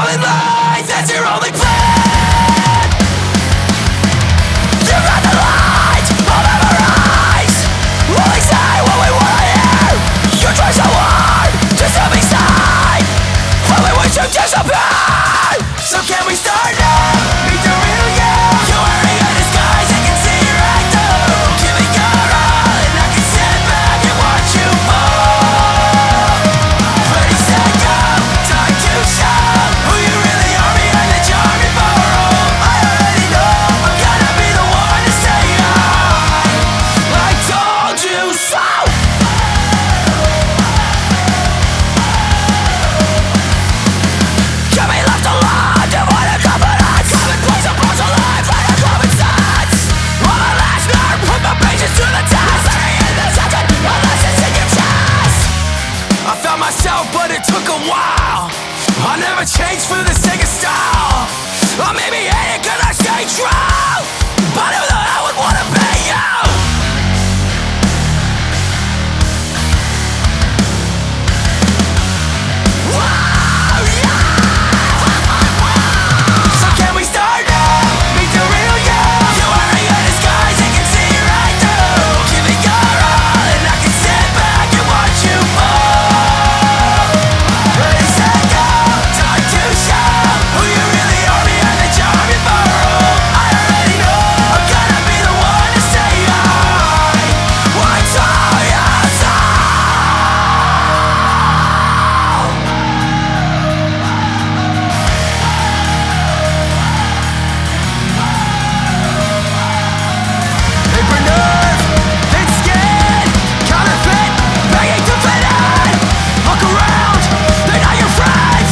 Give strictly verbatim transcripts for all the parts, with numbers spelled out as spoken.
controlling lies, that's your only plan. You got the light of our eyes, only say what we wanna hear. You try so hard to step beside, but we wish you disappear. So can we start now? Meet the real you. You're wearing a disguise, I can see right through. Giving your all and I can sit back and watch you fall. Ready, set, go, time to show who you really are behind the charming ballroom. I already know I'm gonna be the one to say I told you so. Can we left alone, devoid of confidence? Common place of partial life, like a common sense. On my last nerve, put my patience to the test. Bury in the second, unless it's in your chest. I found myself, but it took a while. I never changed for the sake of style. I made me hate it cause I stay true. But who the hell would wanna be you? Wow, yeah. So can we start now? Meet the real you. You're wearing a disguise, I can see right through. Giving your all and I can sit back and watch you fall. Ready, set, go, time to show who you really are behind the charming ballroom. I already know I'm gonna be the one to say I once saw your soul. Paper nerve, thin skin, counterfeit, begging to fit in. Look around, they're not your friends.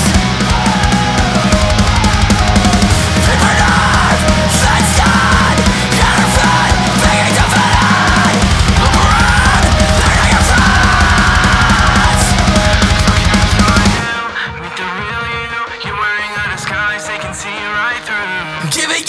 Paper nerve, thin skin, counterfeit, begging to fit in. Look around, they're not your friends. Meet the real you. You're wearing a disguise, they can see right through. Giving